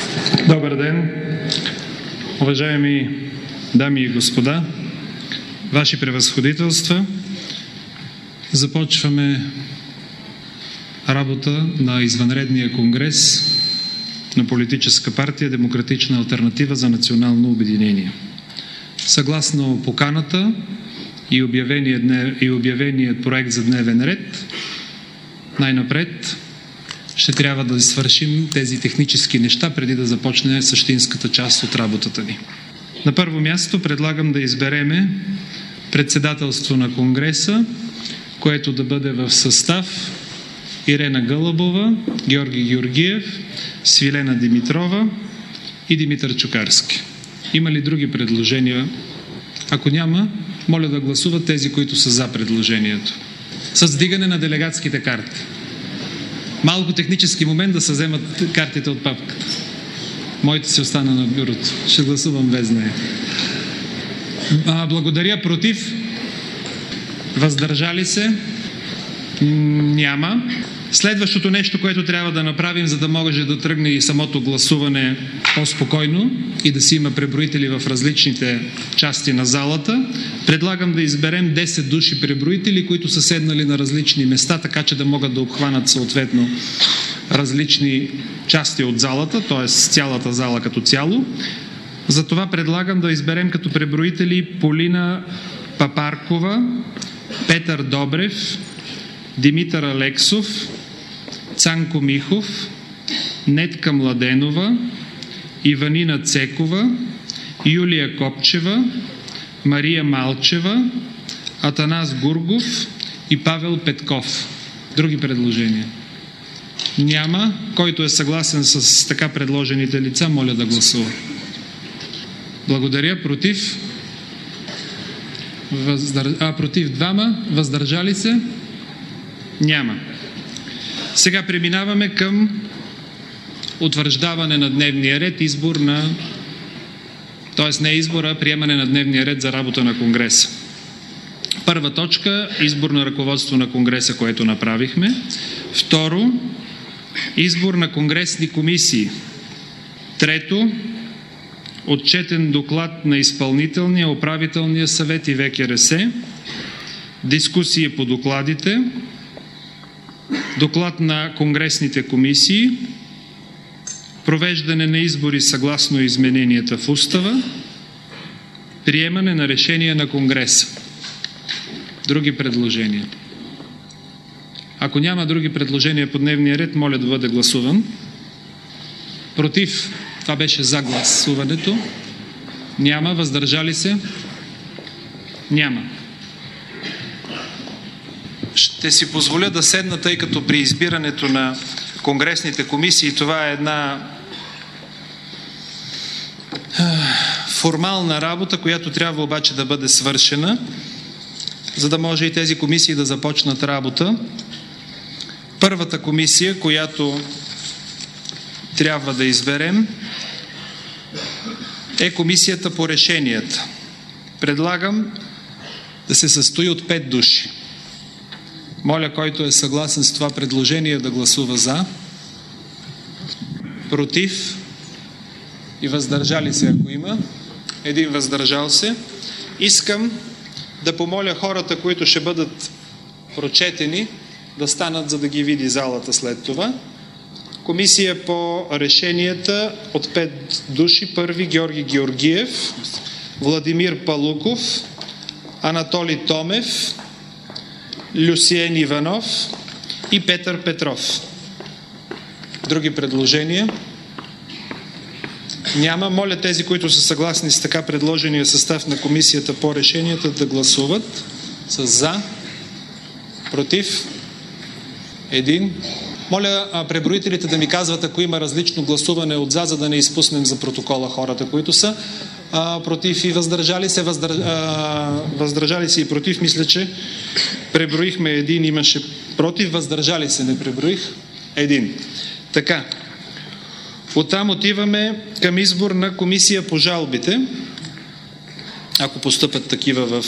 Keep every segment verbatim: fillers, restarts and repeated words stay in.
Добър ден, уважаеми дами и господа, ваши превъзходителства. Започваме работа на извънредния конгрес на политическа партия Демократична алтернатива за национално обединение. Съгласно поканата и обявеният, днев, и обявеният проект за дневен ред, най-напред ще трябва да свършим тези технически неща, преди да започне същинската част от работата ни. На първо място предлагам да избереме председателство на Конгреса, което да бъде в състав Ирена Гълъбова, Георги Георгиев, Свилена Димитрова и Димитър Чукарски. Има ли други предложения? Ако няма, моля да гласуват тези, които са за предложението. С вдигане на делегатските карти. Малко технически момент да се вземат картите от папката. Моите си остана на бюрото. Ще гласувам без нея. А, благодаря. Против? Въздържали се? Няма. Следващото нещо, което трябва да направим, за да може да тръгне и самото гласуване по-спокойно и да си има преброители в различните части на залата, предлагам да изберем десет души преброители, които са седнали на различни места, така че да могат да обхванат съответно различни части от залата, т.е. цялата зала като цяло. Затова предлагам да изберем като преброители Полина Папаркова, Петър Добрев, Димитър Алексов, Цанко Михов, Нетка Младенова, Иванина Цекова, Юлия Копчева, Мария Малчева, Атанас Гургов и Павел Петков. Други предложения? Няма. Който е съгласен с така предложените лица, моля да гласува. Благодаря. Против? Въздър... А, против двама. Въздържали се? Няма. Сега преминаваме към утвърждаване на дневния ред, избор на, т.е. не избора, а приемане на дневния ред за работа на Конгреса. Първа точка – избор на ръководство на Конгреса, което направихме. Второ – избор на конгресни комисии. Трето – отчетен доклад на изпълнителния, управителния съвет и ВКРС. Дискусии по докладите. Доклад на конгресните комисии, провеждане на избори съгласно измененията в устава, приемане на решения на Конгреса. Други предложения? Ако няма други предложения по дневния ред, моля да бъде гласуван. Против? Това беше за гласуването. Няма. Въздържали се? Няма. Ще си позволя да седна, тъй като при избирането на конгресните комисии това е една формална работа, която трябва обаче да бъде свършена, за да може и тези комисии да започнат работа. Първата комисия, която трябва да изберем, е комисията по решенията. Предлагам да се състои от пет души. Моля, който е съгласен с това предложение, да гласува за, против и въздържали се, ако има. Един въздържал се. Искам да помоля хората, които ще бъдат прочетени, да станат, за да ги види залата след това. Комисия по решенията от пет души. Първи Георги Георгиев, Владимир Палуков, Анатолий Томев, Люсиен Иванов и Петър Петров. Други предложения? Няма. Моля тези, които са съгласни с така предложения състав на комисията по решенията, да гласуват с за, против, един. Моля преброителите да ми казват, ако има различно гласуване от за, за да не изпуснем за протокола хората, които са а, против и въздържали се. Въздър... А, въздържали се и против, мисля, че преброихме един, имаше против, въздържали се, не преброих един. Така. Оттам отиваме към избор на комисия по жалбите. Ако постъпят такива в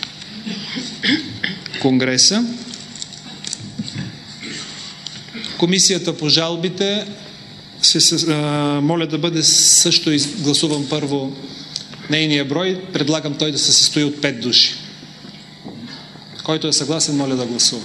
Конгреса. Комисията по жалбите се, а, моля да бъде също гласуван първо нейния брой. Предлагам той да се състои от пет души. Който е съгласен, моля да гласува.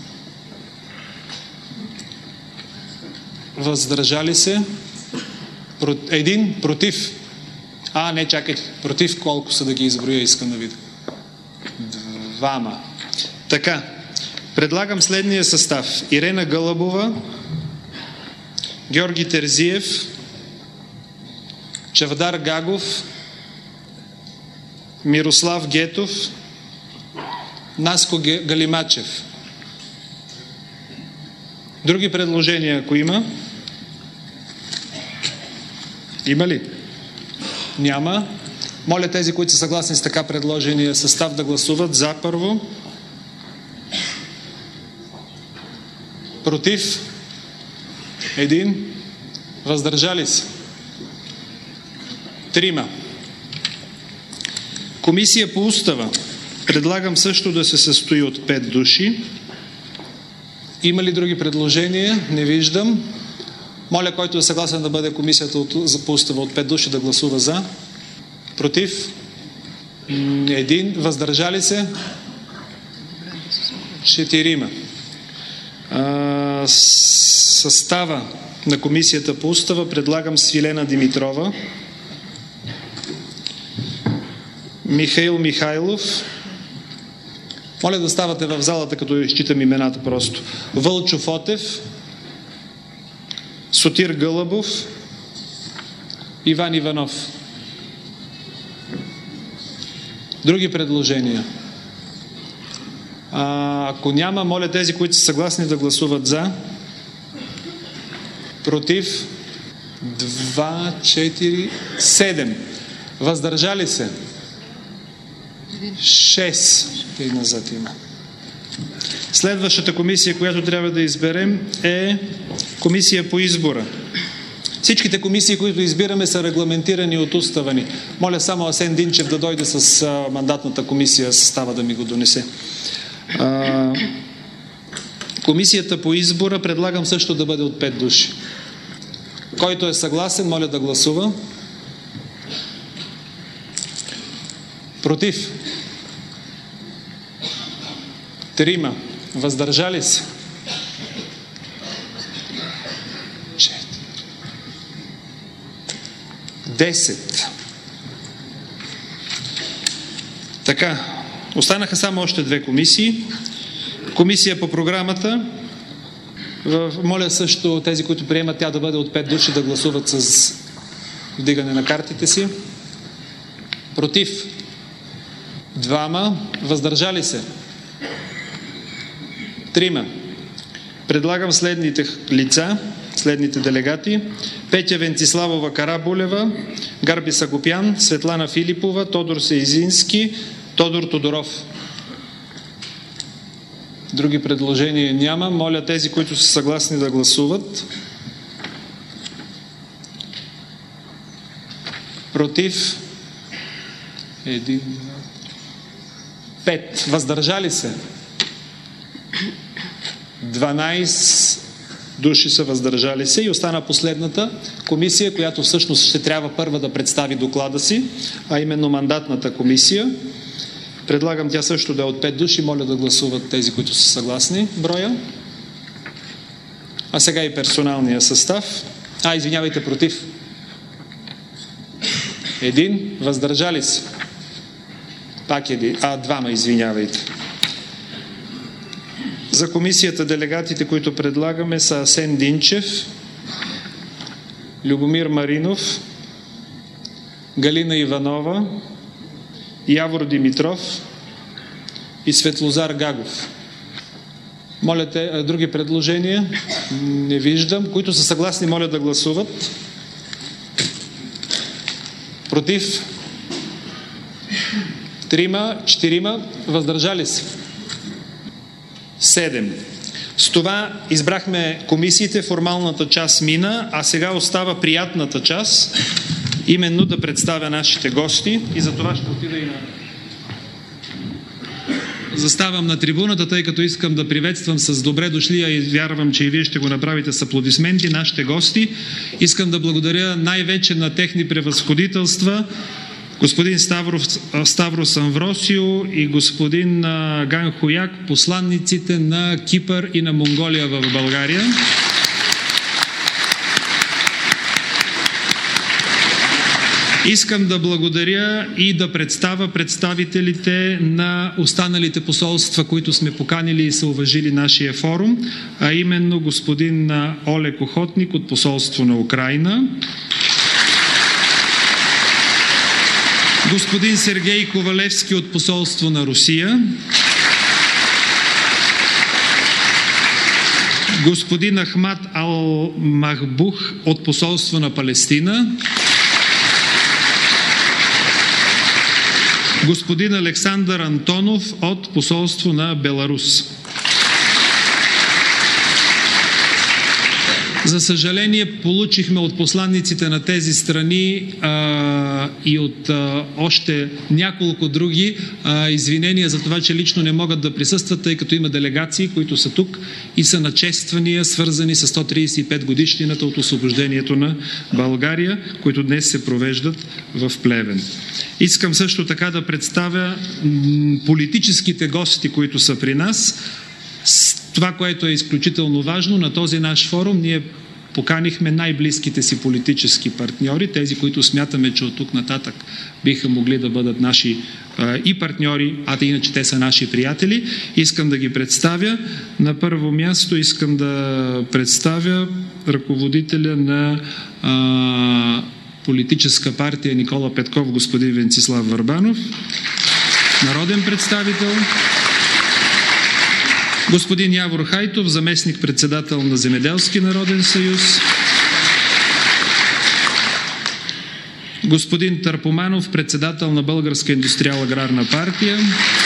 Въздържали се? Един? Против? А, не, чакайте. Против колко са да ги изброя, искам да видя. Двама. Така. Предлагам следния състав. Ирена Гълъбова, Георги Терзиев, Чавдар Гагов, Мирослав Гетов, Наско Галимачев. Други предложения, ако има? Има ли? Няма. Моля тези, които са съгласни с така предложения състав, да гласуват за първо. Против? Един. Въздържали се? Трима. Комисия по устава. Предлагам също да се състои от пет души. Има ли други предложения? Не виждам. Моля, който е съгласен да бъде комисията по устава от пет души, да гласува за. Против? Един. Въздържали се? Четирима. А, състава на комисията по устава предлагам Свилена Димитрова, Михаил Михайлов. Моля да ставате в залата, като изчитам имената просто. Вълчо Фотев, Сотир Гълъбов, Иван Иванов. Други предложения? А, ако няма, моля тези, които са съгласни, да гласуват за. Против? Два, четири, седем. Въздържали се? Шест. И назад има. Следващата комисия, която трябва да изберем, е комисия по избора. Всичките комисии, които избираме, са регламентирани от устава ни. Моля само Асен Динчев да дойде с а, мандатната комисия, състава да ми го донесе. А, комисията по избора предлагам също да бъде от пет души. Който е съгласен, моля да гласува. Против? Трима. Въздържали се? Четири. Десет. Така. Останаха само още две комисии. Комисия по програмата. Моля също тези, които приемат тя да бъде от пет души, да гласуват с вдигане на картите си. Против? Двама. Въздържали се? Трима. Предлагам следните лица, следните делегати. Петя Венциславова Карабулева, Гарби Сагопян, Светлана Филипова, Тодор Сейзински, Тодор Тодоров. Други предложения няма. Моля тези, които са съгласни, да гласуват. Против? Един. Пет. Въздържали се? дванайсет души са въздържали се и остана последната комисия, която всъщност ще трябва първа да представи доклада си, а именно мандатната комисия. Предлагам тя също да е от пет души. Моля да гласуват тези, които са съгласни броя. А сега и персоналния състав. А, извинявайте, против. Един. Въздържали се? Пак един. А, двама, извинявайте. За комисията делегатите, които предлагаме, са Асен Динчев, Любомир Маринов, Галина Иванова, Явор Димитров и Светлозар Гагов. Моля те, други предложения? Не виждам. Които са съгласни, моля да гласуват. Против? Трима, четирима, въздържали се? Седем. С това избрахме комисиите, формалната част мина, а сега остава приятната част, именно да представя нашите гости и за това ще отида и на... заставам на трибуната, тъй като искам да приветствам с добре дошли, а и вярвам, че и вие ще го направите с аплодисменти, нашите гости. Искам да благодаря най-вече на техни превъзходителства, господин Ставрос, Ставрос Амвросио и господин Ган Хуяк, посланниците на Кипър и на Монголия в България. Искам да благодаря и да представя представителите на останалите посолства, които сме поканили и са уважили нашия форум, а именно господин Олег Охотник от посолство на Украйна, господин Сергей Ковалевски от посолство на Русия, господин Ахмад Ал-Махбух от посолство на Палестина, господин Александър Антонов от посолство на Беларус. За съжаление, получихме от посланниците на тези страни а, и от а, още няколко други а, извинения за това, че лично не могат да присъстват, тъй като има делегации, които са тук и са на чествания, свързани с сто тридесет и пет годишнината от освобождението на България, които днес се провеждат в Плевен. Искам също така да представя м, политическите гости, които са при нас. Това, което е изключително важно, на този наш форум ние поканихме най-близките си политически партньори, тези, които смятаме, че от тук нататък биха могли да бъдат наши а, и партньори, а иначе те са наши приятели. Искам да ги представя. На първо място искам да представя ръководителя на а, политическа партия Никола Петков, господин Венцислав Върбанов, народен представител. Господин Явор Хайтов, заместник-председател на Земеделски народен съюз. Господин Търпоманов, председател на Българска индустриал-аграрна партия.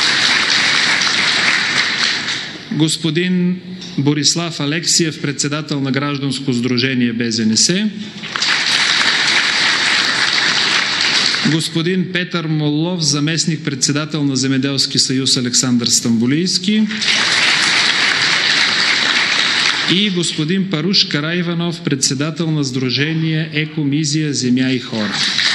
Господин Борислав Алексиев, председател на Гражданско сдружение БЗНС. Господин Петър Моллов, заместник-председател на Земеделски съюз Александър Стамболийски. И господин Паруш Караиванов, председател на Сдружение Екомизия Земя и хора.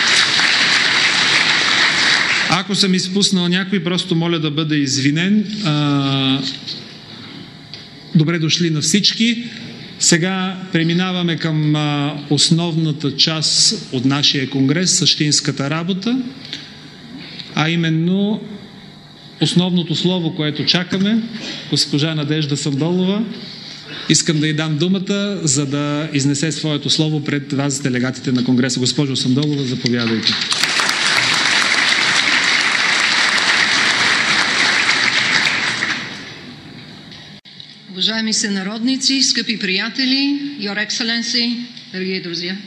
Ако съм изпуснал някой, просто моля да бъда извинен. А, добре дошли на всички. Сега преминаваме към а, основната част от нашия конгрес, същинската работа, а именно основното слово, което чакаме, госпожа Надежда Сандолова. Искам да й дам думата, за да изнесе своето слово пред вас, делегатите на Конгреса. Госпожо Сандолова, заповядайте. Уважаеми сънародници, скъпи приятели, Your Excellency, дороги друзья.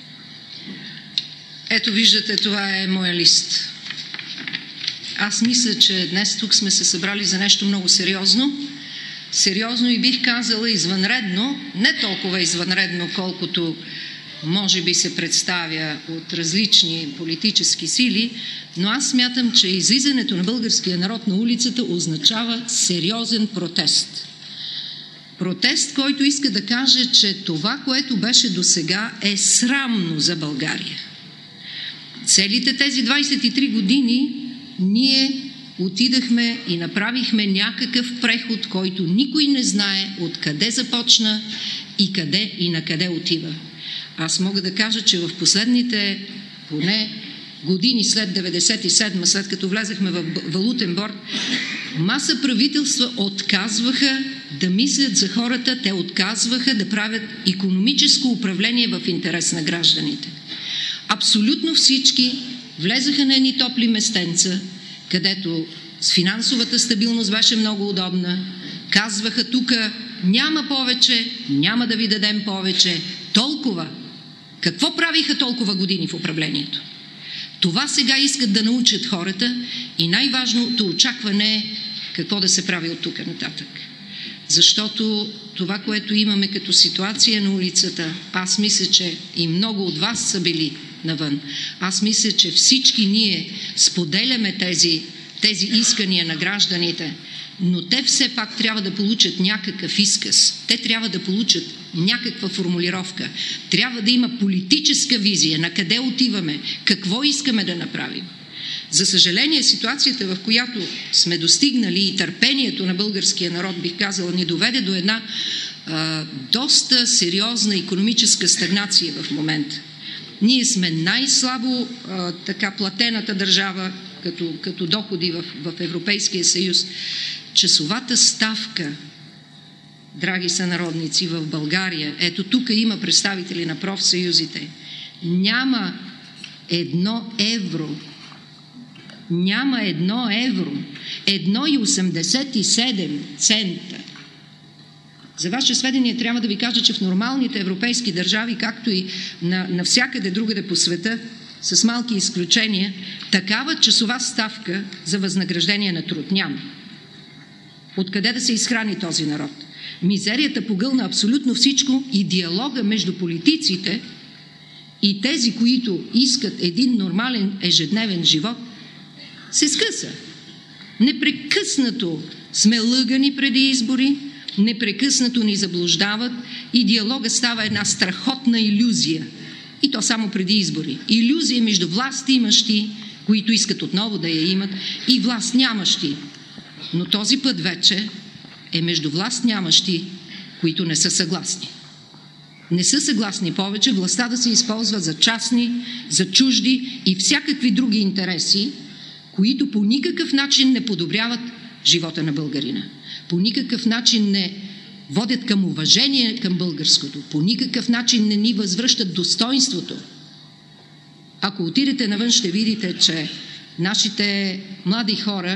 Ето виждате, това е моя лист. Аз мисля, че днес тук сме се събрали за нещо много сериозно. Сериозно и бих казала извънредно, не толкова извънредно, колкото може би се представя от различни политически сили, но аз смятам, че излизането на българския народ на улицата означава сериозен протест. Протест, който иска да каже, че това, което беше досега, е срамно за България. Целите тези двадесет и три години ние отидахме и направихме някакъв преход, който никой не знае откъде започна и къде и на къде отива. Аз мога да кажа, че в последните поне години след деветдесет и седма, след като влезахме в валутен борд, маса правителства отказваха да мислят за хората, те отказваха да правят икономическо управление в интерес на гражданите. Абсолютно всички влезаха на едни топли местенца, където с финансовата стабилност беше много удобна, казваха тук няма повече, няма да ви дадем повече, толкова. Какво правиха толкова години в управлението? Това сега искат да научат хората и най-важното очакване е какво да се прави от тук нататък. Защото това, което имаме като ситуация на улицата, аз мисля, че и много от вас са били навън. Аз мисля, че всички ние споделяме тези, тези искания на гражданите. но те все пак трябва да получат някакъв изказ. Те трябва да получат някаква формулировка. Трябва да има политическа визия на къде отиваме, какво искаме да направим. За съжаление, ситуацията, в която сме достигнали и търпението на българския народ, бих казала, ни доведе до една а, доста сериозна икономическа стагнация в момента. Ние сме най-слабо а, така платената държава като, като доходи в, в Европейския съюз. Часовата ставка, драги сънародници, в България, ето тук има представители на профсъюзите, няма едно евро. Няма едно евро. Едно и осемдесет и седем цента. За ваше сведение трябва да ви кажа, че в нормалните европейски държави, както и на, навсякъде другаде по света, с малки изключения, такава часова ставка за възнаграждение на труд няма. Откъде да се изхрани този народ? Мизерията погълна абсолютно всичко и диалога между политиците и тези, които искат един нормален ежедневен живот, се скъса. Непрекъснато сме лъгани преди избори, непрекъснато ни заблуждават и диалога става една страхотна илюзия. И то само преди избори. Илюзия между власт имащи, които искат отново да я имат, и власт нямащи. Но този път вече е между власт нямащи, които не са съгласни. Не са съгласни повече властта да се използва за частни, за чужди и всякакви други интереси, които по никакъв начин не подобряват живота на българина. По никакъв начин не водят към уважение към българското. По никакъв начин не ни възвръщат достоинството. Ако отидете навън, ще видите, че нашите млади хора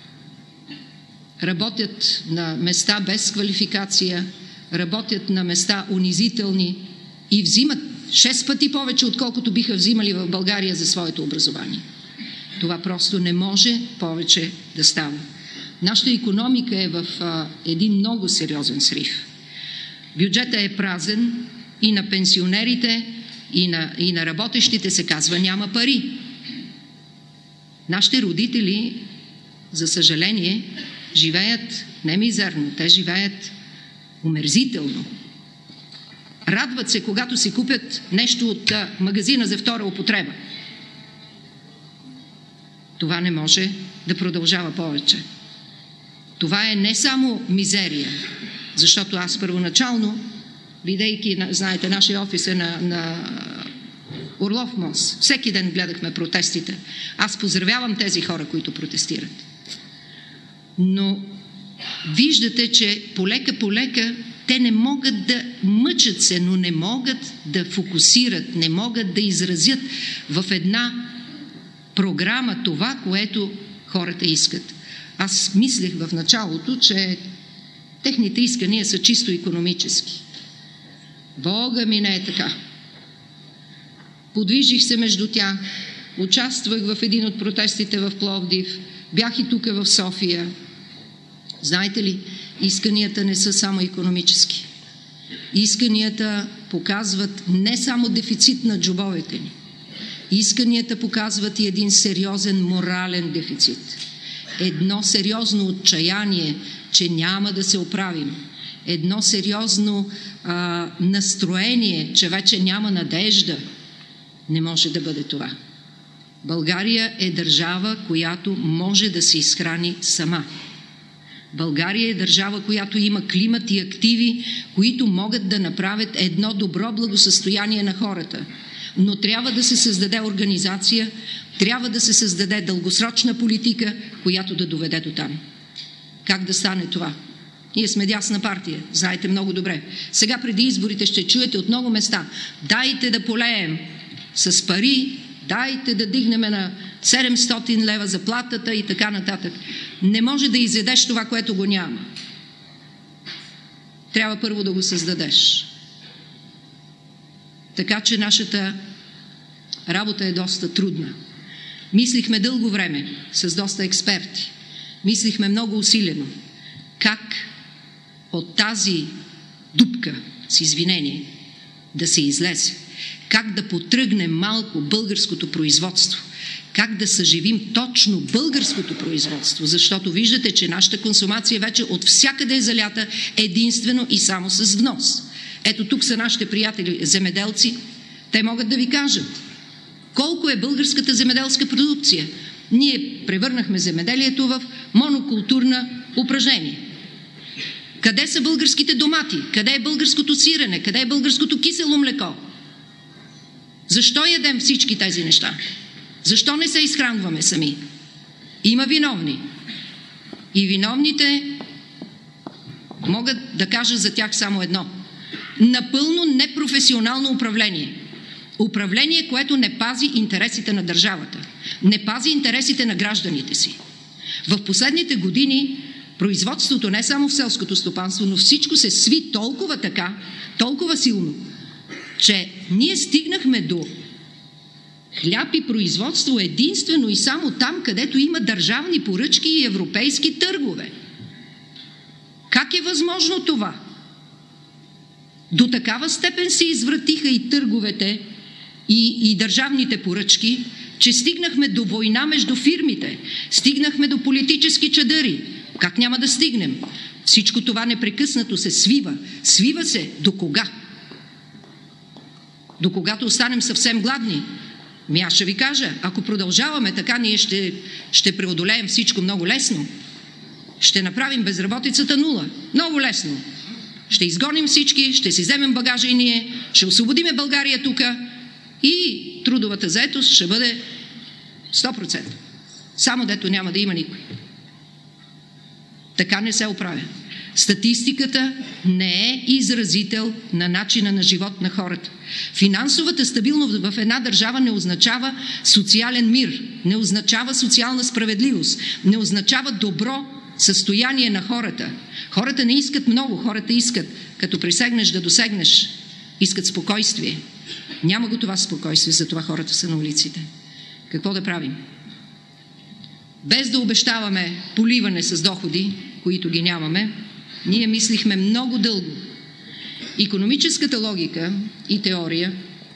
работят на места без квалификация, работят на места унизителни и взимат шест пъти повече, отколкото биха взимали в България за своето образование. Това просто не може повече да става. Нашата икономика е в а, един много сериозен срив. Бюджетът е празен и на пенсионерите, и на, и на работещите се казва няма пари. Нашите родители, за съжаление, живеят не мизерно, те живеят омерзително. Радват се, когато си купят нещо от а, магазина за втора употреба. Това не може да продължава повече. Това е не само мизерия, защото аз първоначално, бидейки, знаете, нашия офис е на, на Орлов мост, всеки ден гледахме протестите. Аз поздравявам тези хора, които протестират. Но виждате, че полека-полека те не могат да мъчат се, но не могат да фокусират, не могат да изразят в една програма това, което хората искат. Аз мислех в началото, че техните искания са чисто икономически. Бога ми не е така. Подвижих се между тях, участвах в един от протестите в Пловдив, бях и тук в София. Знаете ли, исканията не са само икономически. Исканията показват не само дефицит на джобовете ни. Исканията показват и един сериозен морален дефицит. Едно сериозно отчаяние, че няма да се оправим. Едно сериозно а, настроение, че вече няма надежда. Не може да бъде това. България е държава, която може да се изхрани сама. България е държава, която има климат и активи, които могат да направят едно добро благосъстояние на хората. Но трябва да се създаде организация, трябва да се създаде дългосрочна политика, която да доведе до там. Как да стане това? Ние сме дясна партия, знаете много добре. Сега преди изборите ще чуете от много места: дайте да полеем с пари, дайте да дигнем на седемстотин лева заплатата и така нататък. Не може да изядеш това, което го няма. Трябва първо да го създадеш. Така че нашата работа е доста трудна. Мислихме дълго време с доста експерти. Мислихме много усилено как от тази дупка, с извинение, да се излезе. как да потръгнем малко българското производство, как да съживим точно българското производство, защото виждате, че нашата консумация вече от всякъде е залята единствено и само с внос. Ето тук са нашите приятели земеделци, те могат да ви кажат колко е българската земеделска продукция. Ние превърнахме земеделието в монокултурно упражнение. Къде са българските домати? Къде е българското сирене? Къде е българското кисело млеко? Защо ядем всички тези неща? Защо не се изхранваме сами? Има виновни. И виновните могат да кажа за тях само едно. Напълно непрофесионално управление. Управление, което не пази интересите на държавата. Не пази интересите на гражданите си. В последните години производството не само в селското стопанство, но всичко се сви толкова така, толкова силно, че ние стигнахме до хляб и производство единствено и само там, където има държавни поръчки и европейски търгове. Как е възможно това? До такава степен се извратиха и търговете, и, и държавните поръчки, че стигнахме до война между фирмите, стигнахме до политически чадъри. Как няма да стигнем? Всичко това непрекъснато се свива. Свива се до кога? До когато останем съвсем гладни? Ми аз ще ви кажа, ако продължаваме така, ние ще, ще преодолеем всичко много лесно. Ще направим безработицата нула. Много лесно. Ще изгоним всички, ще си вземем багажа и ние, ще освободиме България тука и трудовата заетост ще бъде сто процента. Само дето няма да има никой. Така не се оправя. Статистиката не е изразител на начина на живот на хората. Финансовата стабилност в една държава не означава социален мир, не означава социална справедливост, не означава добро състояние на хората. Хората не искат много, хората искат, като присегнеш да досегнеш, искат спокойствие. Няма го това спокойствие, затова хората са на улиците. Какво да правим? Без да обещаваме поливане с доходи, които ги нямаме, ние мислихме много дълго. Икономическата логика и теория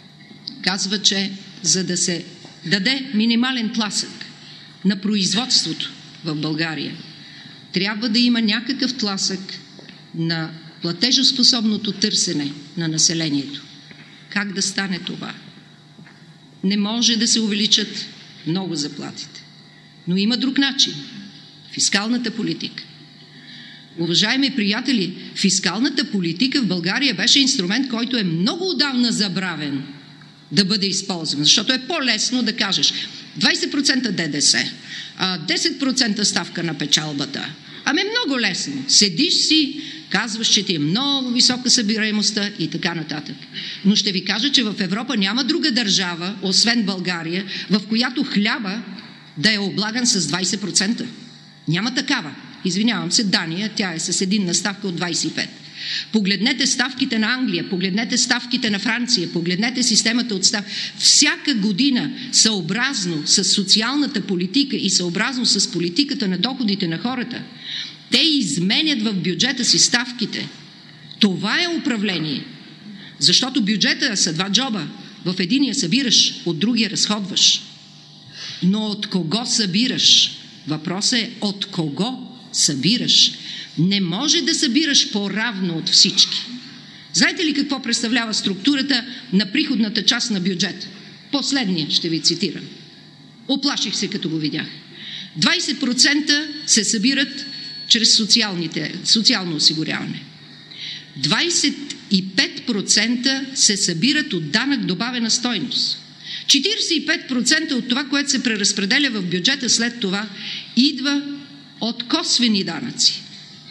казва, че за да се даде минимален тласък на производството в България, трябва да има някакъв тласък на платежоспособното търсене на населението. Как да стане това? Не може да се увеличат много заплатите. Но има друг начин. Фискалната политика. Уважаеми приятели, фискалната политика в България беше инструмент, който е много отдавна забравен да бъде използван, защото е по-лесно да кажеш двайсет процента ДДС, десет процента ставка на печалбата. Ами много лесно. Седиш си, казваш, че ти е много висока събираемостта и така нататък. Но ще ви кажа, че в Европа няма друга държава, освен България, в която хляба да е облаган с двайсет процента. Няма такава. Извинявам се, Дания, тя е с единна ставка от двайсет и пет. Погледнете ставките на Англия, погледнете ставките на Франция, погледнете системата от ставки. Всяка година, съобразно с социалната политика и съобразно с политиката на доходите на хората, те изменят в бюджета си ставките. Това е управление. Защото бюджета са два джоба. В единия събираш, от другия разходваш. Но от кого събираш? Въпросът е от кого събираш. Не може да събираш по-равно от всички. Знаете ли какво представлява структурата на приходната част на бюджета? Последния ще ви цитирам. Оплаших се, като го видях. двайсет процента се събират чрез социалните, социално осигуряване. двайсет и пет процента се събират от данък добавена стойност. четирийсет и пет процента от това, което се преразпределя в бюджета след това, идва от косвени данъци.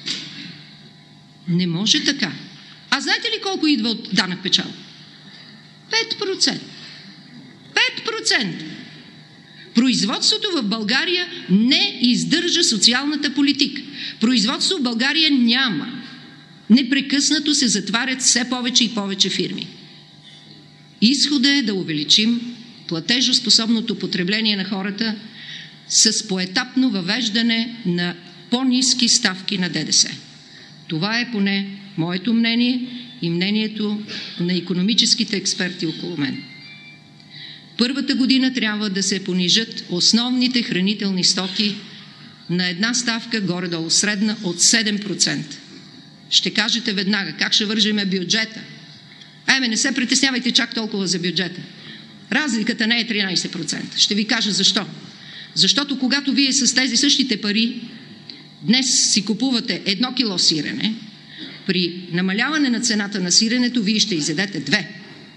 Не може така. А знаете ли колко идва от данък печал? пет процента. пет процента. Производството в България не издържа социалната политика. Производство в България няма. Непрекъснато се затварят все повече и повече фирми. Изходът е да увеличим платежоспособното потребление на хората с поетапно въвеждане на по-ниски ставки на ДДС. Това е поне моето мнение и мнението на икономическите експерти около мен. Първата година трябва да се понижат основните хранителни стоки на една ставка, горе-долу средна, от седем процента. Ще кажете веднага, как ще вържеме бюджета? Айме, не се притеснявайте чак толкова за бюджета. Разликата не е тринайсет процента. Ще ви кажа защо. Защото когато вие с тези същите пари днес си купувате едно кило сирене, при намаляване на цената на сиренето вие ще изядете две.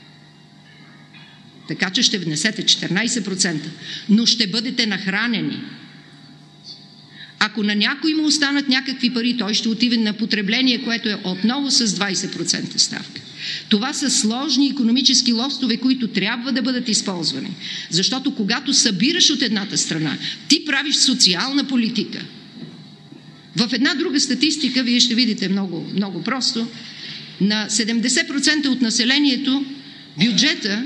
Така че ще внесете четиринайсет процента, но ще бъдете нахранени. Ако на някой му останат някакви пари, той ще отиде на потребление, което е отново с двайсет процента ставка. Това са сложни икономически лостове, които трябва да бъдат използвани. Защото когато събираш от едната страна, ти правиш социална политика. В една друга статистика, вие ще видите много, много просто, на седемдесет процента от населението бюджета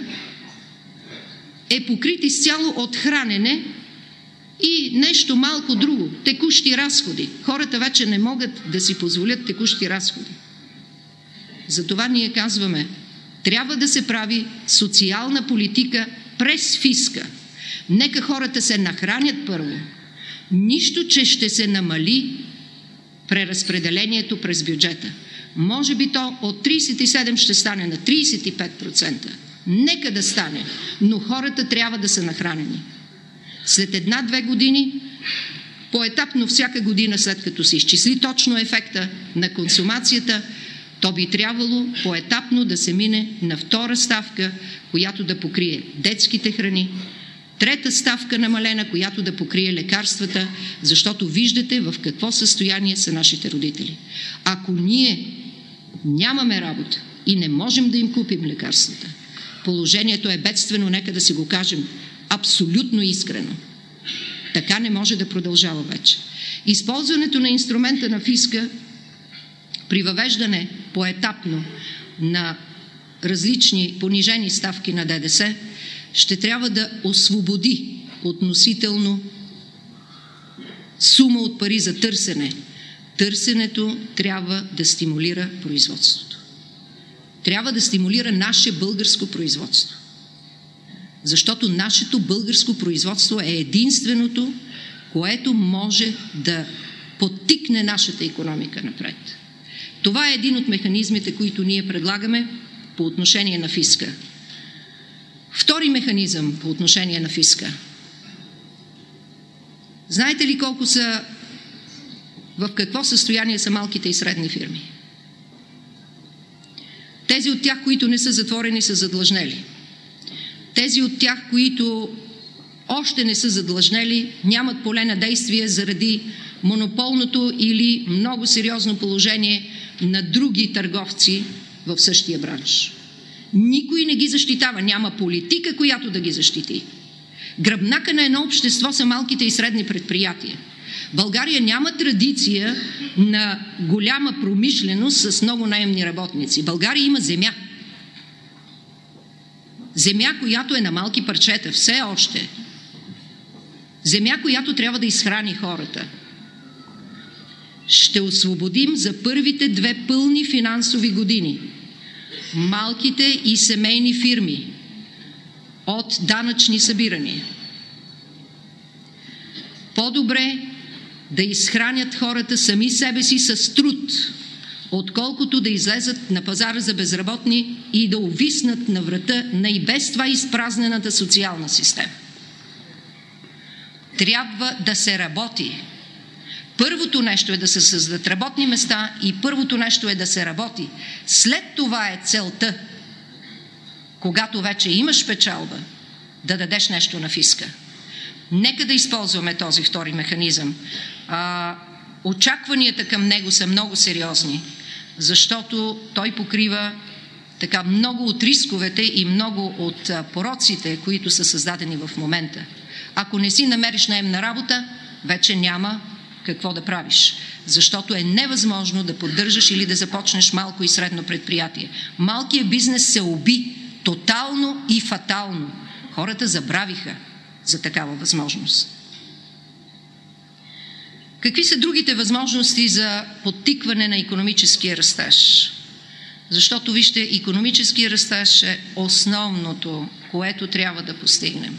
е покрит изцяло от хранене и нещо малко друго, текущи разходи. Хората вече не могат да си позволят текущи разходи. Затова ние казваме, трябва да се прави социална политика през фиска. Нека хората се нахранят първо. Нищо, че ще се намали преразпределението през бюджета. Може би то от трийсет и седем ще стане на трийсет и пет процента. Нека да стане, но хората трябва да са нахранени. След една-две години, поетапно всяка година, след като се изчисли точно ефекта на консумацията, то би трябвало поетапно да се мине на втора ставка, която да покрие детските храни, трета ставка намалена, която да покрие лекарствата, защото виждате в какво състояние са нашите родители. Ако ние нямаме работа и не можем да им купим лекарствата, положението е бедствено, нека да си го кажем абсолютно искрено. Така не може да продължава вече. Използването на инструмента на фиска при въвеждане поетапно на различни понижени ставки на ДДС ще трябва да освободи относително сума от пари за търсене. Търсенето трябва да стимулира производството. Трябва да стимулира наше българско производство. Защото нашето българско производство е единственото, което може да подтикне нашата икономика напред. Това е един от механизмите, които ние предлагаме по отношение на фиска. Втори механизъм по отношение на фиска. Знаете ли колко са, в какво състояние са малките и средни фирми? Тези от тях, които не са затворени, са задлъжнели. Тези от тях, които още не са задлъжнели, нямат поле на действие заради монополното или много сериозно положение на други търговци в същия бранш. Никой не ги защитава, няма политика, която да ги защити. Гръбнака на едно общество са малките и средни предприятия. България няма традиция на голяма промишленост с много наемни работници. България има земя. Земя, която е на малки парчета, все още. Земя, която трябва да изхрани хората. Ще освободим за първите две пълни финансови години малките и семейни фирми от данъчни събирания. По-добре да изхранят хората сами себе си с труд, отколкото да излезат на пазара за безработни и да увиснат на врата на и без това изпразнената социална система. Трябва да се работи. Първото нещо е да се създадат работни места и първото нещо е да се работи. След това е целта, когато вече имаш печалба, да дадеш нещо на фиска. Нека да използваме този втори механизъм. А, очакванията към него са много сериозни, защото той покрива така много от рисковете и много от пороците, които са създадени в момента. Ако не си намериш наемна работа, вече няма какво да правиш, защото е невъзможно да поддържаш или да започнеш малко и средно предприятие. Малкият бизнес се уби тотално и фатално. Хората забравиха за такава възможност. Какви са другите възможности за подтикване на икономическия растеж? Защото, вижте, икономически растеж е основното, което трябва да постигнем.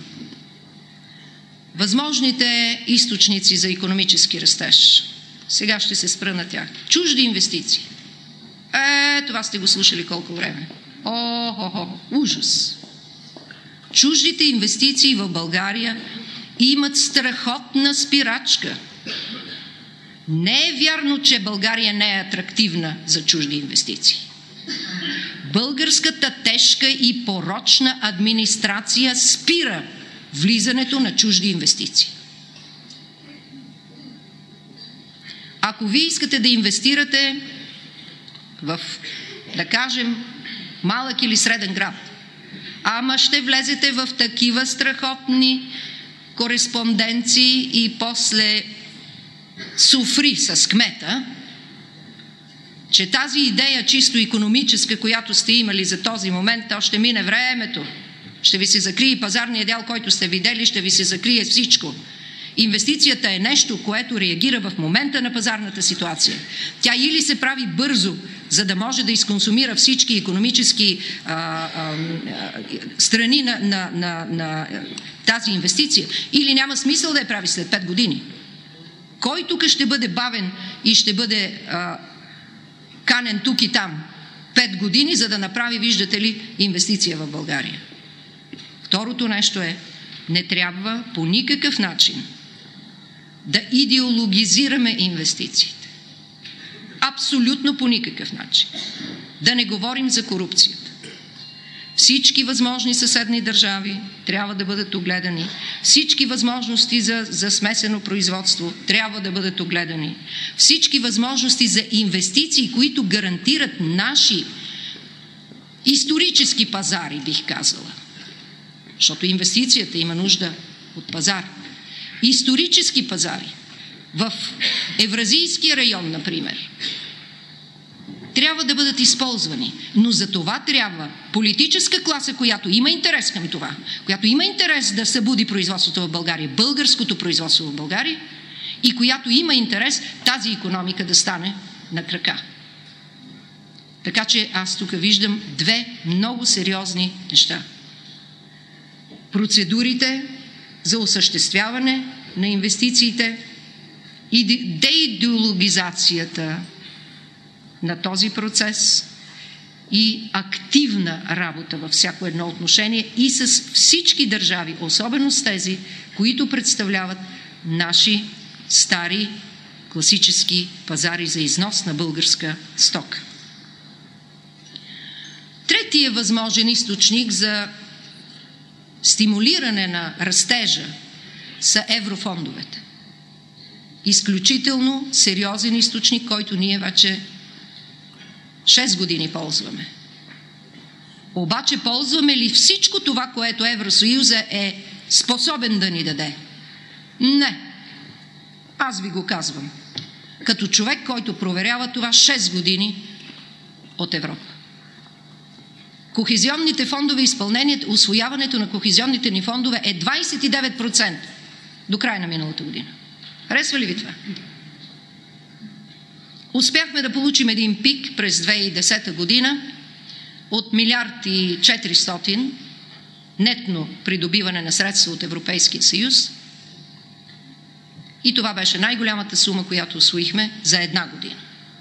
Възможните източници за икономически растеж. Сега ще се спра на тях. Чужди инвестиции. Е, това сте го слушали колко време. О, хо, хо, ужас. Чуждите инвестиции в България имат страхотна спирачка. Не е вярно, че България не е атрактивна за чужди инвестиции. Българската тежка и порочна администрация спира влизането на чужди инвестиции. Ако вие искате да инвестирате в, да кажем, малък или среден град, ама ще влезете в такива страхотни кореспонденции и после суфри с кмета, че тази идея чисто икономическа, която сте имали за този момент, то ще мине времето. Ще ви се закрие пазарния дял, който сте видели, ще ви се закрие всичко. Инвестицията е нещо, което реагира в момента на пазарната ситуация. Тя или се прави бързо, за да може да изконсумира всички икономически а, а, страни на, на, на, на тази инвестиция, или няма смисъл да я прави след пет години. Кой тук ще бъде бавен и ще бъде а, канен тук и там пет години, за да направи, виждате ли, инвестиция в България? Второто нещо е, не трябва по никакъв начин да идеологизираме инвестициите. Абсолютно по никакъв начин. Да не говорим за корупцията. Всички възможни съседни държави трябва да бъдат огледани. Всички възможности за, за смесено производство трябва да бъдат огледани. Всички възможности за инвестиции, които гарантират наши исторически пазари, бих казала. Защото инвестицията има нужда от пазар. Исторически пазари. В Евразийския район, например, трябва да бъдат използвани. Но за това трябва политическа класа, която има интерес към това, която има интерес да събуди производството в България, българското производство в България, и която има интерес тази икономика да стане на крака. Така че аз тук виждам две много сериозни неща. Процедурите за осъществяване на инвестициите и деидеологизацията на този процес и активна работа във всяко едно отношение и с всички държави, особено с тези, които представляват наши стари класически пазари за износ на българска стока. Третият възможен източник за стимулиране на растежа са еврофондовете. Изключително сериозен източник, който ние вече шест години ползваме. Обаче ползваме ли всичко това, което Евросъюза е способен да ни даде? Не. Аз ви го казвам. Като човек, който проверява това шест години от Европа. Кохезионните фондове, изпълнението, усвояването на кохезионните ни фондове е двадесет и девет процента до края на миналата година. Харесва ли ви това? Успяхме да получим един пик през две хиляди и десета година от милиард и четиристотин нетно придобиване на средства от Европейския съюз и това беше най-голямата сума, която усвоихме за една година.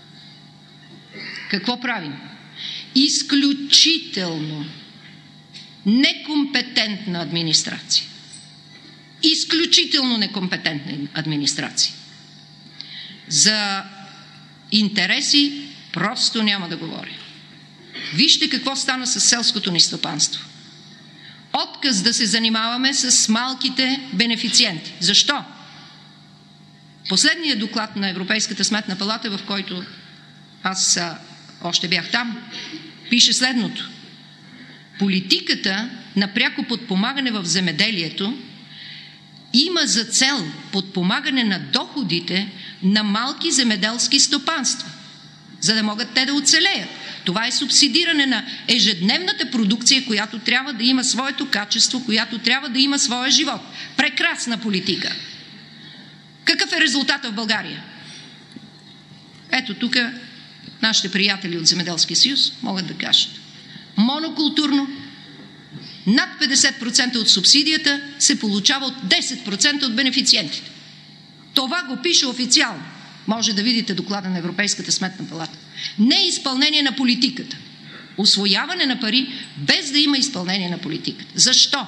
Какво правим? Изключително некомпетентна администрация. Изключително некомпетентна администрация. За интереси просто няма да говоря. Вижте какво стана с селското ни стопанство. Отказ да се занимаваме с малките бенефициенти. Защо? Последният доклад на Европейската сметна палата, в който аз а, още бях там, пише следното. Политиката на пряко подпомагане в земеделието има за цел подпомагане на доходите на малки земеделски стопанства, за да могат те да оцелеят. Това е субсидиране на ежедневната продукция, която трябва да има своето качество, която трябва да има своя живот. Прекрасна политика. Какъв е резултатът в България? Ето тук Нашите приятели от Земеделския съюз могат да кажат. Монокултурно над петдесет процента от субсидията се получава от десет процента от бенефициентите. Това го пише официално. Може да видите доклада на Европейската сметна палата. Не е изпълнение на политиката. Усвояване на пари без да има изпълнение на политиката. Защо?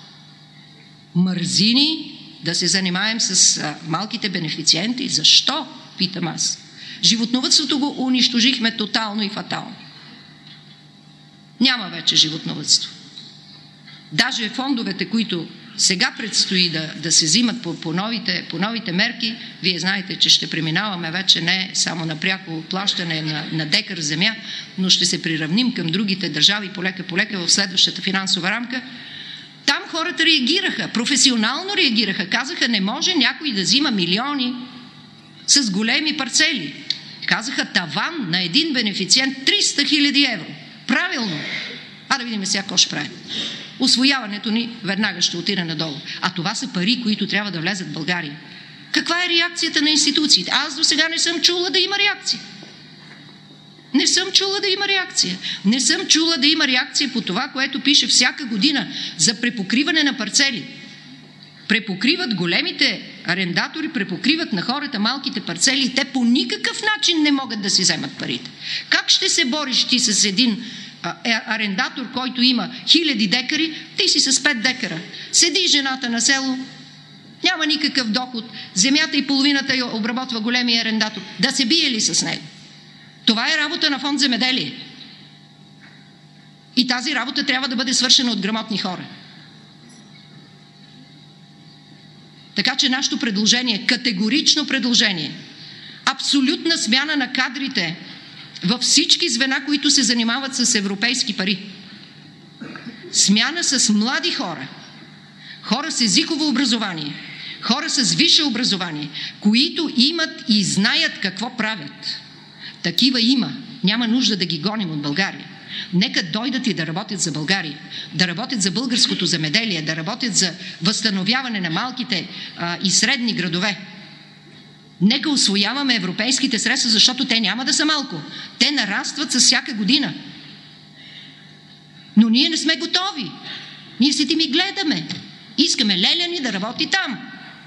Мързи ни да се занимаем с а, малките бенефициенти. Защо? Питам аз. Животновъдството го унищожихме тотално и фатално. Няма вече животновъдство. Даже фондовете, които сега предстои да, да се взимат по, по, новите, по новите мерки, вие знаете, че ще преминаваме вече не само на пряко плащане на, на декар земя, но ще се приравним към другите държави полека-полека в следващата финансова рамка. Там хората реагираха, професионално реагираха, казаха, не може някой да взима милиони с големи парцели. Казаха, таван на един бенефициент триста хиляди евро. Правилно. А да видим сега какво ще правим. Усвояването ни веднага ще отиде надолу. А това са пари, които трябва да влезат в България. Каква е реакцията на институциите? Аз до сега не съм чула да има реакция. Не съм чула да има реакция. Не съм чула да има реакция по това, което пише всяка година за препокриване на парцели. Препокриват големите арендатори, препокриват на хората малките парцели и те по никакъв начин не могат да си вземат парите. Как ще се бориш ти с един арендатор, който има хиляди декари, ти си с пет декара. Седи жената на село, няма никакъв доход, земята и половината я обработва големия арендатор. Да се бие ли с него? Това е работа на фонд земеделие. И тази работа трябва да бъде свършена от грамотни хора. Така че нашето предложение, категорично предложение, абсолютна смяна на кадрите във всички звена, които се занимават с европейски пари. Смяна с млади хора, хора с езиково образование, хора с висше образование, които имат и знаят какво правят. Такива има. Няма нужда да ги гоним от България. Нека дойдат и да работят за България, да работят за българското земеделие, да работят за възстановяване на малките а, и средни градове. Нека усвояваме европейските средства, защото те няма да са малко. Те нарастват с всяка година. Но ние не сме готови. Ние седим и гледаме. Искаме Леляни да работи там.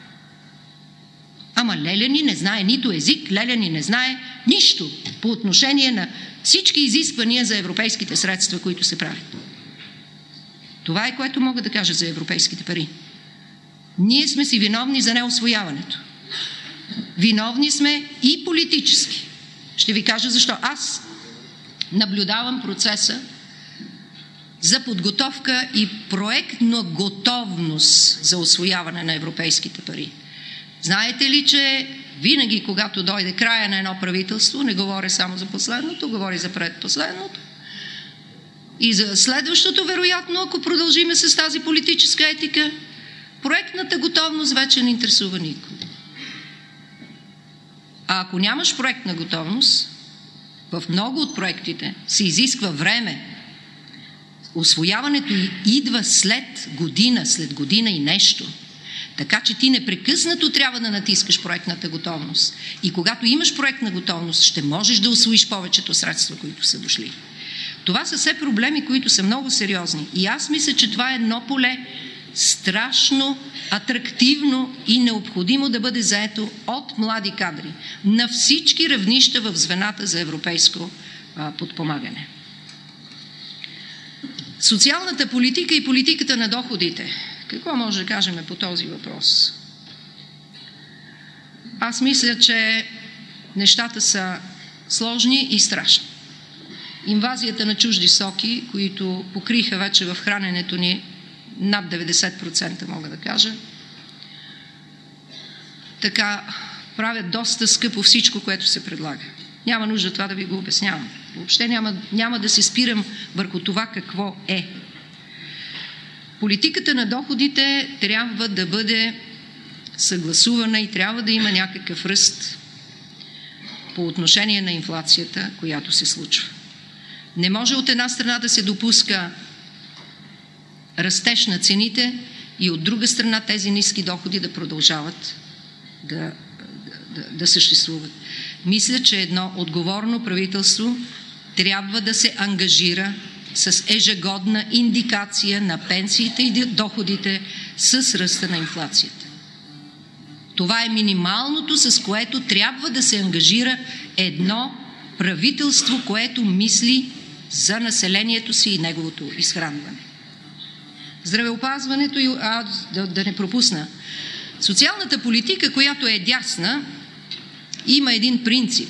Ама Леляни не знае нито език, Леляни не знае нищо по отношение на всички изисквания за европейските средства, които се правят. Това е, което мога да кажа за европейските пари. Ние сме си виновни за неусвояването. Виновни сме и политически. Ще ви кажа защо. Аз наблюдавам процеса за подготовка и проектна готовност за усвояване на европейските пари. Знаете ли, че винаги, когато дойде края на едно правителство, не говоря само за последното, говоря за предпоследното, и за следващото, вероятно, ако продължиме с тази политическа етика, проектната готовност вече не интересува никого. А ако нямаш проектна готовност, в много от проектите се изисква време. Усвояването идва след година, след година и нещо. Така че ти непрекъснато трябва да натискаш проектната готовност. И когато имаш проектна готовност, ще можеш да усвоиш повечето средства, които са дошли. Това са все проблеми, които са много сериозни. И аз мисля, че това е едно поле страшно, атрактивно и необходимо да бъде заето от млади кадри на всички равнища в звената за европейско а, подпомагане. Социалната политика и политиката на доходите. Какво може да кажем по този въпрос? Аз мисля, че нещата са сложни и страшни. Инвазията на чужди стоки, които покриха вече в храненето ни над деветдесет процента, мога да кажа, така правят доста скъпо всичко, което се предлага. Няма нужда това да ви го обяснявам. Въобще няма, няма да се спирам върху това какво е. Политиката на доходите трябва да бъде съгласувана и трябва да има някакъв ръст по отношение на инфлацията, която се случва. Не може от една страна да се допуска растеж на цените и от друга страна тези ниски доходи да продължават да, да, да съществуват. Мисля, че едно отговорно правителство трябва да се ангажира с ежегодна индикация на пенсиите и доходите с ръста на инфлацията. Това е минималното, с което трябва да се ангажира едно правителство, което мисли за населението си и неговото изхранване. Здравеопазването, и, а, да, да не пропусна, социалната политика, която е дясна, има един принцип.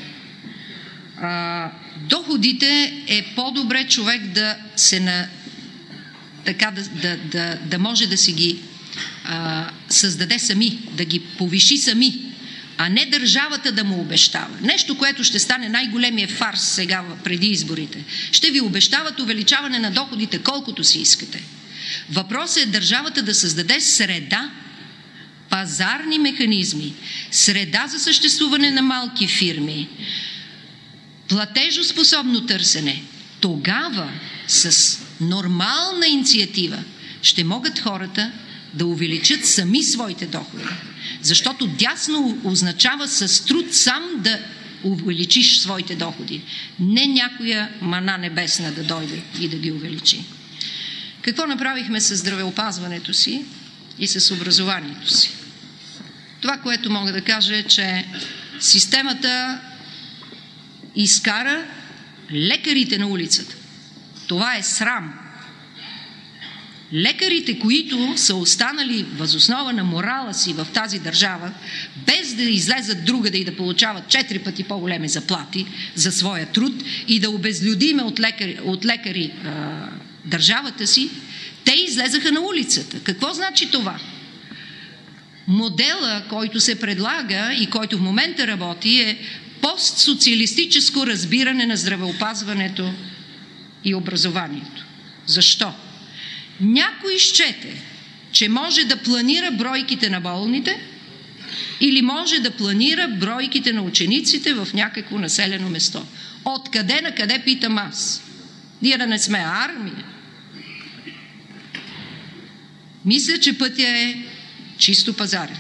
А, доходите е по-добре човек да се на, така да, да, да, да може да си ги а, създаде сами, да ги повиши сами, а не държавата да му обещава. Нещо, което ще стане най-големия фарс сега преди изборите. Ще ви обещават увеличаване на доходите колкото си искате. Въпросът е държавата да създаде среда, пазарни механизми, среда за съществуване на малки фирми, платежоспособно търсене. Тогава с нормална инициатива ще могат хората да увеличат сами своите доходи. Защото дясно означава с труд сам да увеличиш своите доходи. Не някоя мана небесна да дойде и да ги увеличи. Какво направихме с здравеопазването си и с образованието си? Това, което мога да кажа е, че системата изкара лекарите на улицата. Това е срам. Лекарите, които са останали въз основа на морала си в тази държава, без да излезат другаде и да получават четири пъти по-големи заплати за своя труд и да обезлюдиме от лекари, от лекари а, държавата си, те излезаха на улицата. Какво значи това? Модела, който се предлага и който в момента работи, е постсоциалистическо разбиране на здравеопазването и образованието. Защо? Някой счете, че може да планира бройките на болните или може да планира бройките на учениците в някакво населено место. Откъде на къде, питам аз? Ние да не сме армия. Мисля, че пътя е чисто пазарен.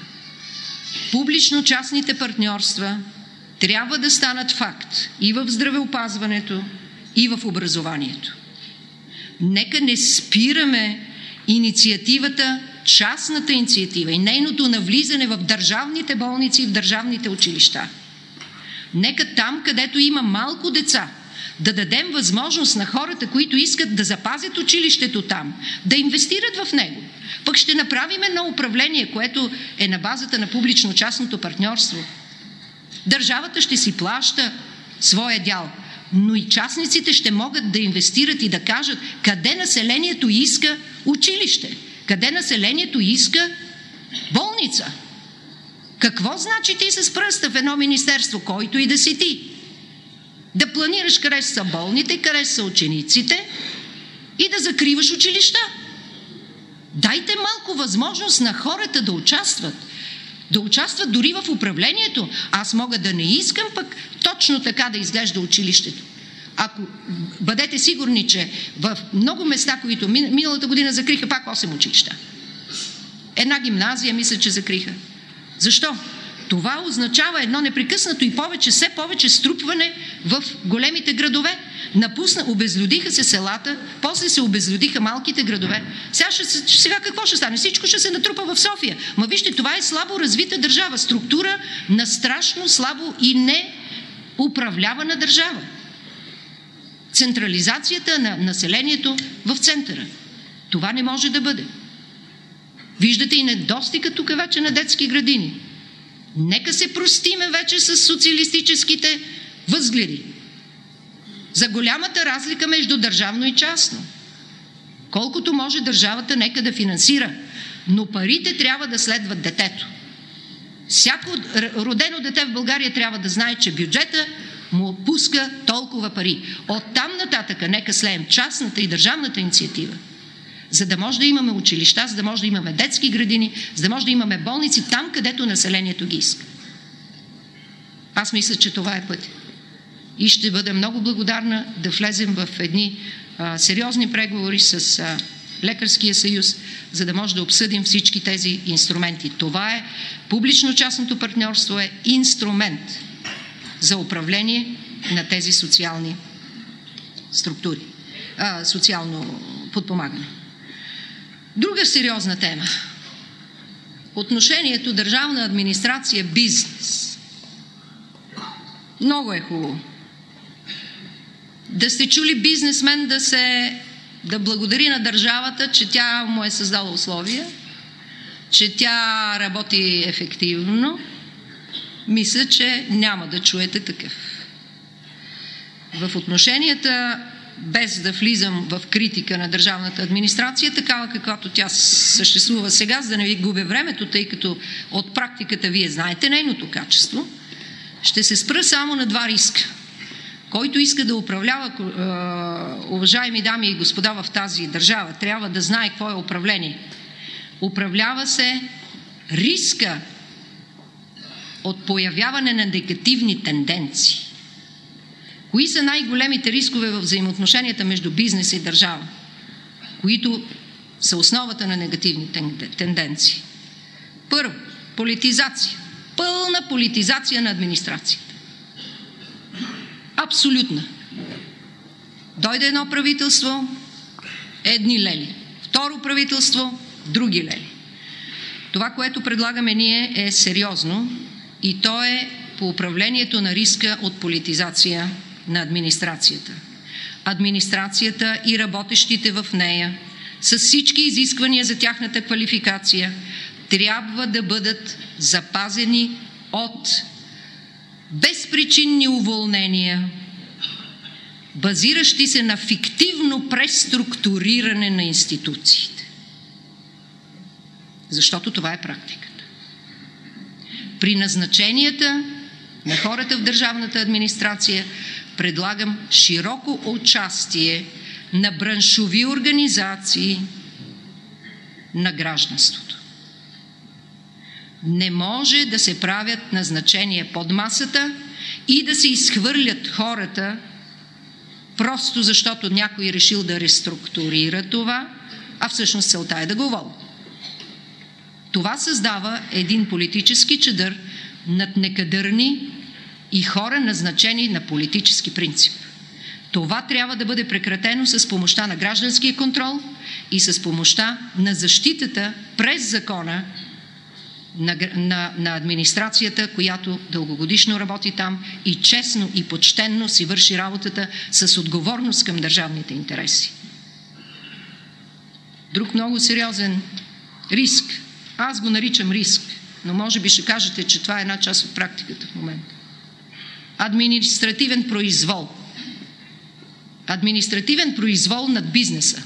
Публично-частните партньорства трябва да станат факт и в здравеопазването, и в образованието. Нека не спираме инициативата, частната инициатива и нейното навлизане в държавните болници и в държавните училища. Нека там, където има малко деца, да дадем възможност на хората, които искат да запазят училището там, да инвестират в него. Пък ще направим едно управление, което е на базата на публично-частното партньорство. Държавата ще си плаща своя дял, но и частниците ще могат да инвестират и да кажат къде населението иска училище, къде населението иска болница. Какво значи ти с пръста в едно министерство, който и да си ти? Да планираш къде са болните, къде са учениците и да закриваш училища. Дайте малко възможност на хората да участват. Да участват дори в управлението. Аз мога да не искам пък точно така да изглежда училището. Ако бъдете сигурни, че в много места, които миналата година закриха пак осем училища. Една гимназия, мисля, че закриха. Защо? Това означава едно непрекъснато и повече, все повече струпване в големите градове. Напусна, обезлюдиха се селата, после се обезлюдиха малките градове. Сега, ще, сега какво ще стане? Всичко ще се натрупа в София. Ма вижте, това е слабо развита държава, структура на страшно слабо и не управлявана държава. Централизацията на населението в центъра. Това не може да бъде. Виждате и недостига тук вече на детски градини. Нека се простиме вече с социалистическите възгледи. За голямата разлика между държавно и частно. Колкото може държавата нека да финансира, но парите трябва да следват детето. Всяко родено дете в България трябва да знае, че бюджета му пуска толкова пари. Оттам нататъка нека слеем частната и държавната инициатива, за да може да имаме училища, за да може да имаме детски градини, за да може да имаме болници там, където населението ги иска. Аз мисля, че това е път. И ще бъда много благодарна да влезем в едни а, сериозни преговори с а, Лекарския съюз, за да може да обсъдим всички тези инструменти. Това е публично-частното партньорство, е инструмент за управление на тези социални структури, а, социално подпомагане. Друга сериозна тема. Отношението държавна администрация – бизнес. Много е хубаво да сте чули бизнесмен да се да благодари на държавата, че тя му е създала условия, че тя работи ефективно. Мисля, че няма да чуете такъв. В отношенията, без да влизам в критика на държавната администрация, такава каквато тя съществува сега, за да не ви губя времето, тъй като от практиката вие знаете нейното качество, ще се спра само на два риска. Който иска да управлява, уважаеми дами и господа, в тази държава, трябва да знае какво е управление. Управлява се риска от появяване на негативни тенденции. Кои са най-големите рискове в взаимоотношенията между бизнес и държава, които са основата на негативни тенденции? Първо, политизация. Пълна политизация на администрацията. Абсолютна. Дойде едно правителство, едни лели. Второ правителство, други лели. Това, което предлагаме ние, е сериозно и то е по управлението на риска от политизация на администрацията. Администрацията и работещите в нея, с всички изисквания за тяхната квалификация, трябва да бъдат запазени от безпричинни уволнения, базиращи се на фиктивно преструктуриране на институциите. Защото това е практиката. При назначенията на хората в държавната администрация предлагам широко участие на браншови организации, на гражданството. Не може да се правят назначения под масата и да се изхвърлят хората просто защото някой е решил да реструктурира това, а всъщност целта е да го воли. Това създава един политически чадър над некадърни и хора, назначени на политически принцип. Това трябва да бъде прекратено с помощта на гражданския контрол и с помощта на защитата през закона на, на, на администрацията, която дългогодишно работи там и честно и почтенно си върши работата с отговорност към държавните интереси. Друг много сериозен риск. Аз го наричам риск, но може би ще кажете, че това е една част от практиката в момента. Административен произвол. Административен произвол над бизнеса.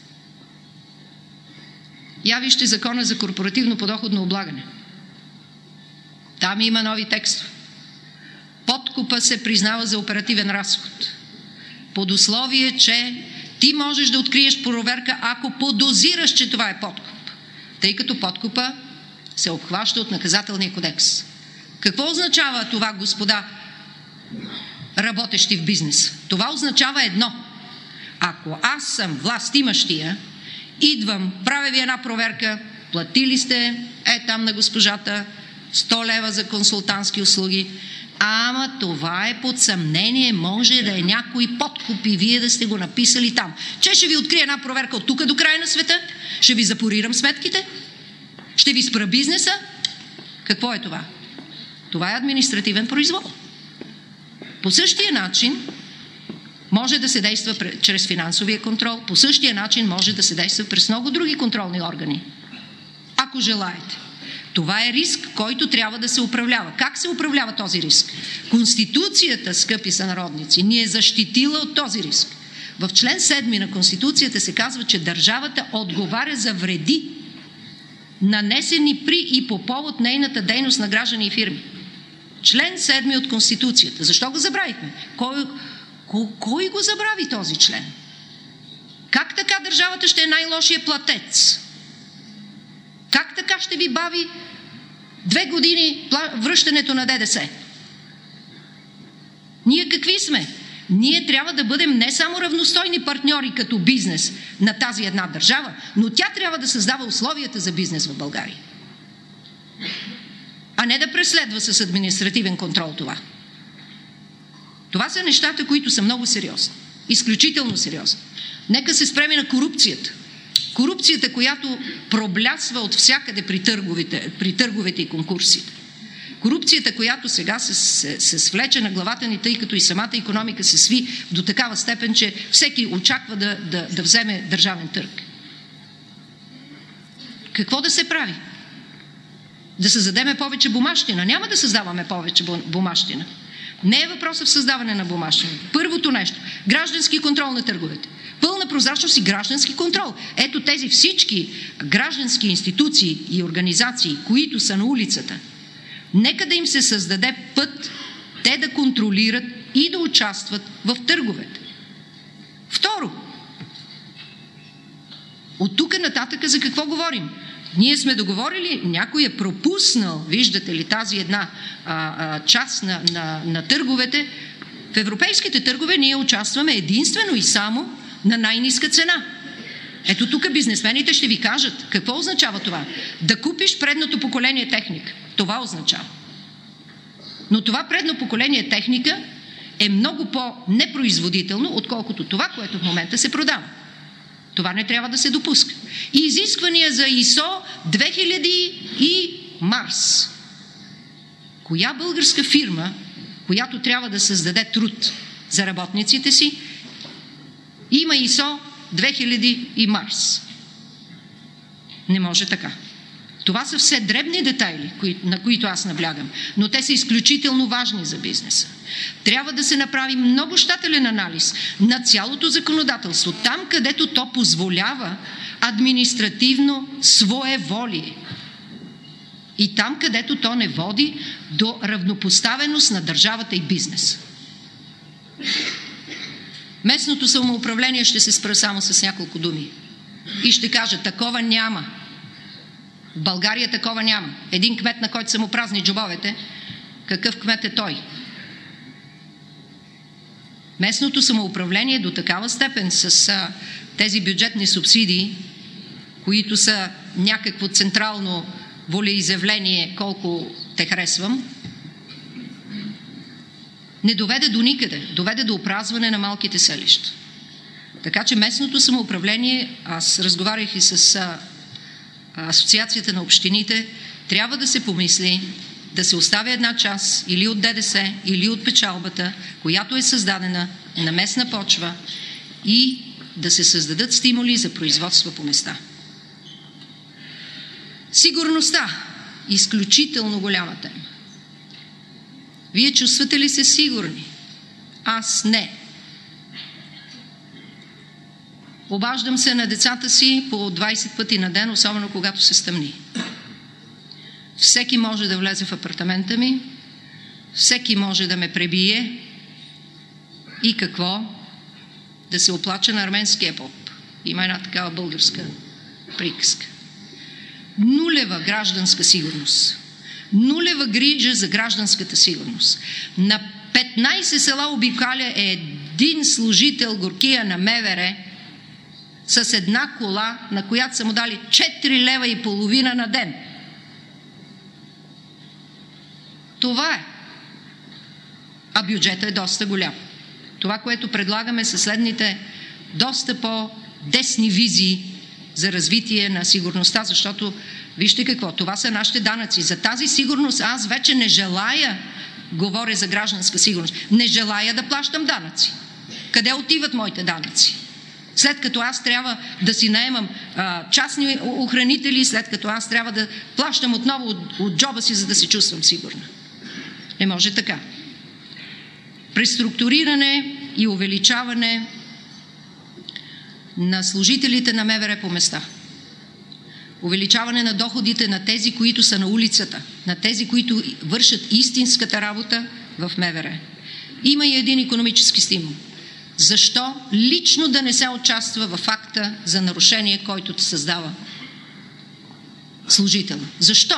Я вижте закона за корпоративно подоходно облагане. Там има нови текстове. Подкупа се признава за оперативен разход. Под условие, че ти можеш да откриеш проверка, ако подозираш, че това е подкуп. Тъй като подкупа се обхваща от наказателния кодекс. Какво означава това, господа, работещи в бизнес? Това означава едно. Ако аз съм властимащия, идвам, правя ви една проверка, платили сте, е там на госпожата, сто лева за консултантски услуги, ама това е под съмнение, може да е някой подкуп и вие да сте го написали там. Че ще ви открия една проверка от тук до края на света, ще ви запорирам сметките, ще ви спра бизнеса. Какво е това? Това е административен произвол. По същия начин може да се действа чрез финансовия контрол, по същия начин може да се действа през много други контролни органи. Ако желаете. Това е риск, който трябва да се управлява. Как се управлява този риск? Конституцията, скъпи сънародници, ни е защитила от този риск. В член седми на Конституцията се казва, че държавата отговаря за вреди, нанесени при и по повод нейната дейност на граждани и фирми. Член седми от Конституцията. Защо го забравихме? Кой, кой, кой го забрави този член? Как така държавата ще е най-лошия платец? Как така ще ви бави две години връщането на ДДС? Ние какви сме? Ние трябва да бъдем не само равностойни партньори като бизнес на тази една държава, но тя трябва да създава условията за бизнес в България. А не да преследва с административен контрол това. Това са нещата, които са много сериозни. Изключително сериозни. Нека се спреме на корупцията. Корупцията, която проблясва от всякъде при търговете, при търговете и конкурсите. Корупцията, която сега се, се, се свлече на главата ни, тъй като и самата икономика се сви до такава степен, че всеки очаква да, да, да вземе държавен търг. Какво да се прави? Да създадеме повече бумащина. Няма да създаваме повече бумащина. Не е въпросът в създаване на бумащина. Първото нещо – граждански контрол на търговете. Пълна прозрачност и граждански контрол. Ето тези всички граждански институции и организации, които са на улицата, нека да им се създаде път те да контролират и да участват в търговете. Второ, от тук нататък за какво говорим? Ние сме договорили, някой е пропуснал, виждате ли, тази една а, а, част на, на, на търговете. В европейските търгове ние участваме единствено и само на най-ниска цена. Ето тук бизнесмените ще ви кажат какво означава това. Да купиш предното поколение техника. Това означава. Но това предно поколение техника е много по-непроизводително, отколкото това, което в момента се продава. Това не трябва да се допуска. И изисквания за ай ес о две хиляди и Марс. Коя българска фирма, която трябва да създаде труд за работниците си, има ай ес о две хиляди и Марс? Не може така. Това са все дребни детайли, на които аз наблягам, но те са изключително важни за бизнеса. Трябва да се направи много щателен анализ на цялото законодателство, там където то позволява административно своеволие и там където то не води до равнопоставеност на държавата и бизнеса. Местното самоуправление ще се спра само с няколко думи и ще кажа, такова няма. В България такова няма. Един кмет, на който са му празни джобовете, какъв кмет е той? Местното самоуправление до такава степен с а, тези бюджетни субсидии, които са някакво централно волеизявление, колко те харесвам, не доведе до никъде. Доведе до опразване на малките селища. Така че местното самоуправление, аз разговарях и с а, Асоциацията на общините, трябва да се помисли да се оставя една част или от Д Д С, или от печалбата, която е създадена на местна почва и да се създадат стимули за производство по места. Сигурността. Изключително голяма тема. Вие чувствате ли се сигурни? Аз не. Обаждам се на децата си по двайсет пъти на ден, особено когато се стъмни. Всеки може да влезе в апартамента ми, всеки може да ме пребие и какво? Да се оплача на арменския поп. Има една такава българска приказка. Нулева гражданска сигурност. Нулева грижа за гражданската сигурност. На петнайсет села обикаля един служител горкия на М В Р с една кола, на която са му дали четири лева и половина на ден. Това е. А бюджетът е доста голям. Това, което предлагаме, са следните доста по-десни визии за развитие на сигурността, защото вижте какво, това са нашите данъци. За тази сигурност аз вече не желая, говоря за гражданска сигурност, не желая да плащам данъци. Къде отиват моите данъци? След като аз трябва да си наемам а, частни охранители, след като аз трябва да плащам отново от, от джоба си, за да се чувствам сигурна. Не може така. Преструктуриране и увеличаване на служителите на М В Р по места. Увеличаване на доходите на тези, които са на улицата, на тези, които вършат истинската работа в М В Р. Има и един икономически стимул. Защо лично да не се участва в акта за нарушение, който те създава служител? Защо?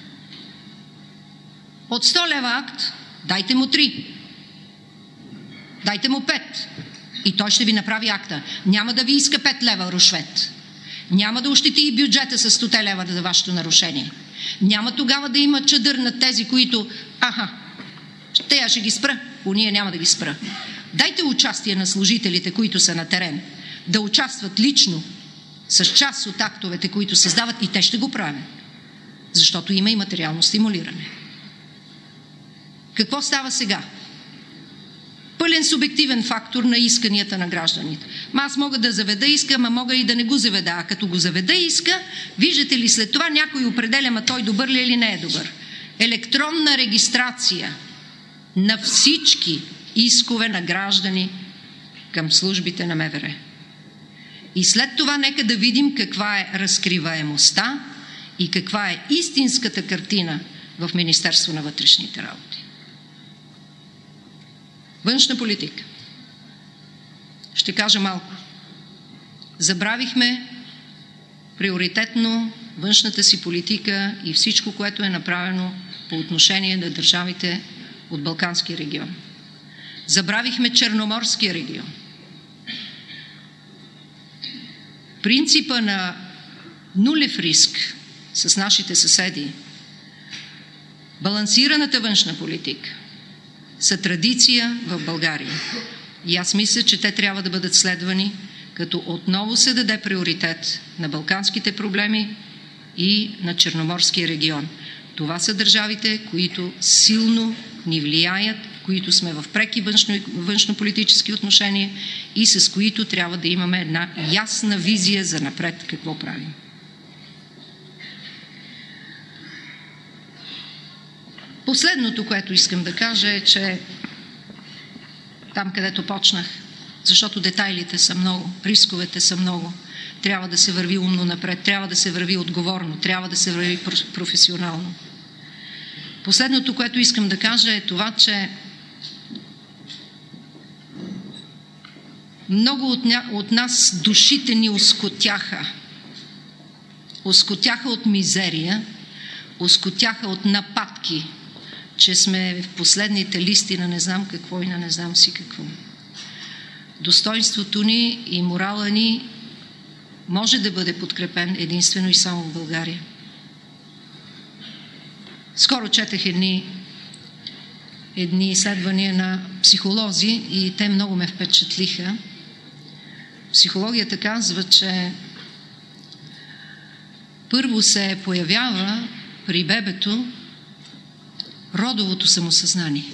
От сто лева акт, дайте му три. Дайте му пет. И той ще ви направи акта. Няма да ви иска пет лева рушвет. Няма да ощети и бюджета с сто лева за вашето нарушение. Няма тогава да има чадър на тези, които аха, те я ще ги спра, уния няма да ги спра. Дайте участие на служителите, които са на терен, да участват лично с част от актовете, които създават, и те ще го правят. Защото има и материално стимулиране. Какво става сега? Пълен субективен фактор на исканията на гражданите. Ма аз мога да заведа иска, ама мога и да не го заведа. А като го заведа иска, виждате ли, след това някой определя, ма той добър ли е или не е добър. Електронна регистрация на всички искове на граждани към службите на МВР. И след това нека да видим каква е разкриваемостта и каква е истинската картина в Министерство на вътрешните работи. Външна политика. Ще кажа малко. Забравихме приоритетно външната си политика и всичко, което е направено по отношение на държавите от Балканския регион. Забравихме Черноморския регион. Принципа на нулев риск с нашите съседи, балансираната външна политика са традиция в България. И аз мисля, че те трябва да бъдат следвани, като отново се даде приоритет на балканските проблеми и на Черноморския регион. Това са държавите, които силно ни влияят, които сме в преки външно, външнополитически отношения и с които трябва да имаме една ясна визия за напред какво правим. Последното, което искам да кажа е, че там, където почнах, защото детайлите са много, рисковете са много, трябва да се върви умно напред, трябва да се върви отговорно, трябва да се върви професионално. Последното, което искам да кажа е това, че много от, ня... от нас душите ни оскотяха. Оскотяха от мизерия, оскотяха от нападки, че сме в последните листи на не знам какво и на не знам си какво. Достоинството ни и морала ни може да бъде подкрепен единствено и само в България. Скоро четах едни, едни изследвания на психолози и те много ме впечатлиха. Психологията казва, че първо се появява при бебето родовото самосъзнание.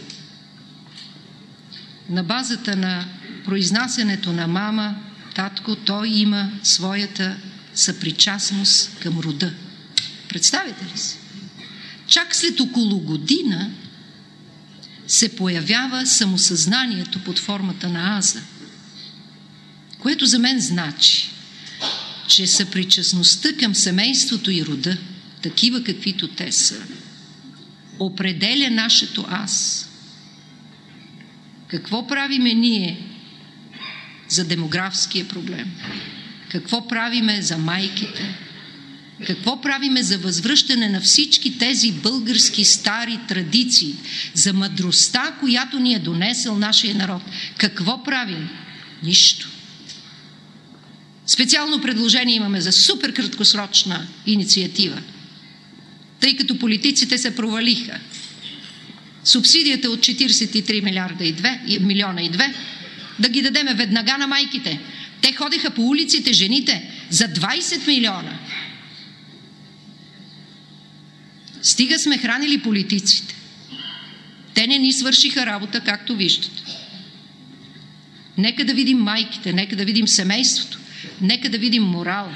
На базата на произнасянето на мама, татко, той има своята съпричастност към рода. Представете ли си? Чак след около година се появява самосъзнанието под формата на аза, което за мен значи, че съпричастността към семейството и рода, такива каквито те са, определя нашето аз. Какво правиме ние за демографския проблем? Какво правиме за майките? Какво правиме за възвръщане на всички тези български стари традиции, за мъдростта, която ни е донесъл нашия народ? Какво правим? Нищо. Специално предложение имаме за супер краткосрочна инициатива, тъй като политиците се провалиха. Субсидията от четиридесет и три милиарда и две, милиона и две да ги дадеме веднага на майките. Те ходеха по улиците, жените, за двайсет милиона. Стига сме хранили политиците. Те не ни свършиха работа, както виждате. Нека да видим майките, нека да видим семейството, нека да видим морал.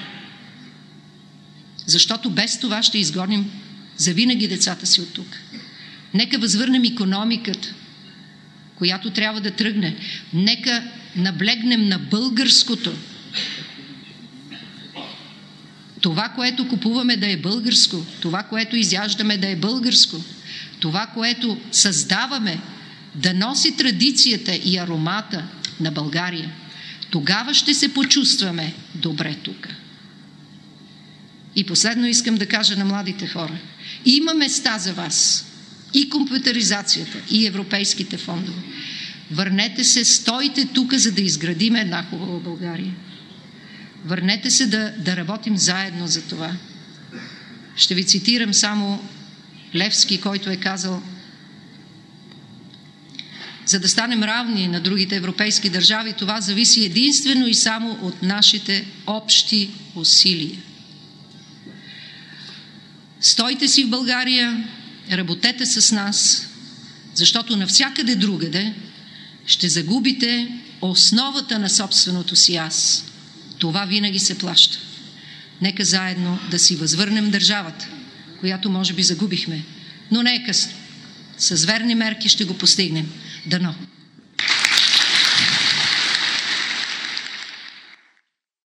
Защото без това ще изгоним завинаги децата си от тук. Нека възвърнем икономиката, която трябва да тръгне. Нека наблегнем на българското. Това, което купуваме да е българско, това, което изяждаме да е българско, това, което създаваме да носи традицията и аромата на България. Тогава ще се почувстваме добре тук. И последно искам да кажа на младите хора. Има места за вас. И компютъризацията, и европейските фондове. Върнете се, стойте тук, за да изградим една хубава България. Върнете се да, да работим заедно за това. Ще ви цитирам само Левски, който е казал: за да станем равни на другите европейски държави, това зависи единствено и само от нашите общи усилия. Стойте си в България, работете с нас, защото навсякъде другаде ще загубите основата на собственото си аз. Това винаги се плаща. Нека заедно да си възвърнем държавата, която може би загубихме, но не е късно. С верни мерки ще го постигнем. Дано!